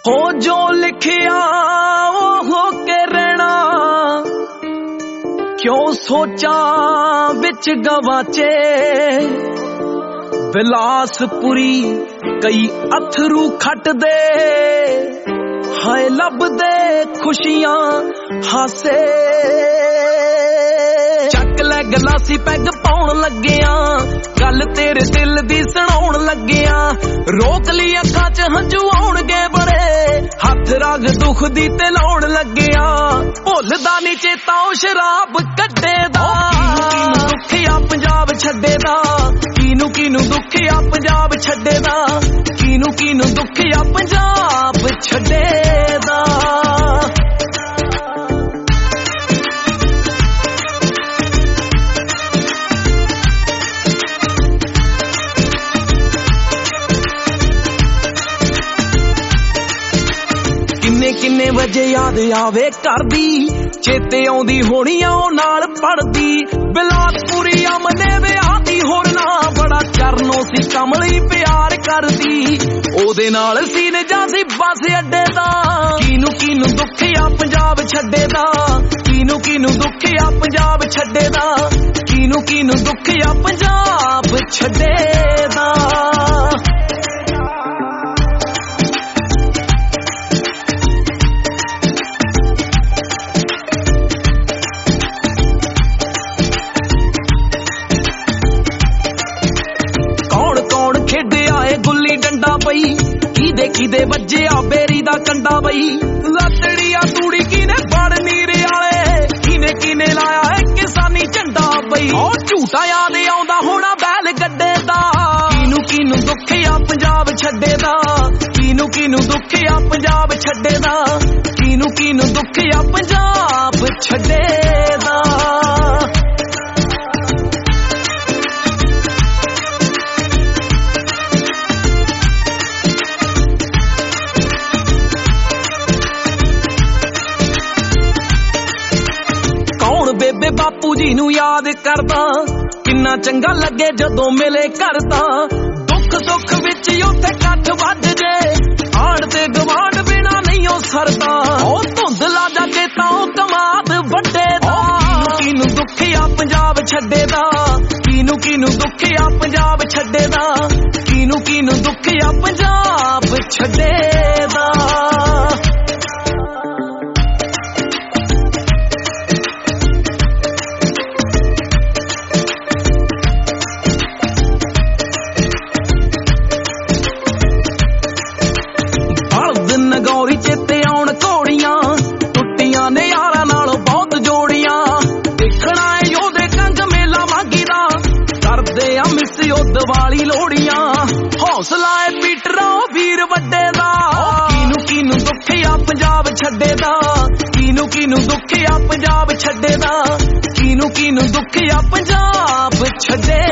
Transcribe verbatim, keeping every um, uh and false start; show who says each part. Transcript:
Speaker 1: हो जो लिखिया हो के रहना, क्यों सोचा विच गवाचे। बिलासपुरी कई अथरू खट दे, हाय लब दे खुशियां हासे। चक लै गलासी पैग पाउण लग्गिया, गल तेरे दिल दी सुनाउण लग्गिया। रोक ली अखां च हंझू आउणगे बड़े, हथ रग दुख दी ते लाउण लग्गिया। भुलदा नी चेता ओ शराब कड्डे दा, दुखिया पंजाब छड्डे दा। कीनू कीनू दुखिया पंजाब छड्डे दा, कीनू कीनू दुखिया पंजाब छड्डे दा। किन्ने किन्ने वजे याद आवे करदी, चेते आउंदी होनी ओ नाल पढ़दी। बिलासपुरी अमने विआह दी होर ना, बड़ा चरनों सी कमली प्यार करदी। ओदे नाल सीन जा सी बस अड्डे दा, कीनू कीनू दुखिया पंजाब छड्डे दा। कीनू कीनू दुखिया पंजाब छड्डे दा, कीनू कीनू दुखिया पंजाब छड्डे दा। बई किदे किदे वज्जिया बेरी दा कंडा बई। लतड़िया तूड़ी किने बड़ नीरे आले, किने किने लाया है किसानी झंडा बई। ओ झूठा याद आउंदा होना बैल गड्डे दा, कीनू कीनू दुखिया पंजाब छड्डे दा। कीनू कीनू दुखिया पंजाब छड्डे दा, कीनू कीनू दुखिया पंजाब छड्डे दा। बेबे बापू जी नू याद करदा, किन्ना चंगा लगे जदों मिले करदा। दुख सुख विच उत्थे कठ वज जे, आड़ ते गवांड बिना नहीं ओ सरदा। ओ धुंधला जा चेता ओ कमाद वड्डे दा, कीनू दुखिया पंजाब छड्डे दा। कीनू कीनू दुखिया पंजाब छड्डे दा, कीनू कीनू दुखिया पंजाब छड्डे दा। नगौरी चेते आउण घोड़ियां, टुट्टियां ने यारां नालों बहुत जोड़ियां। देखना है योदे कंग मेला मागी दा, करदे आ मिस ओ दिवाली लोड़ियां। हौसला है पीटरा वीर वड्डे दा, कीनू कीनू दुखिया पंजाब छड्डे दा। कीनू कीनू दुखिया पंजाब छड्डे दा, कीनू कीनू दुखिया पंजाब छड्डे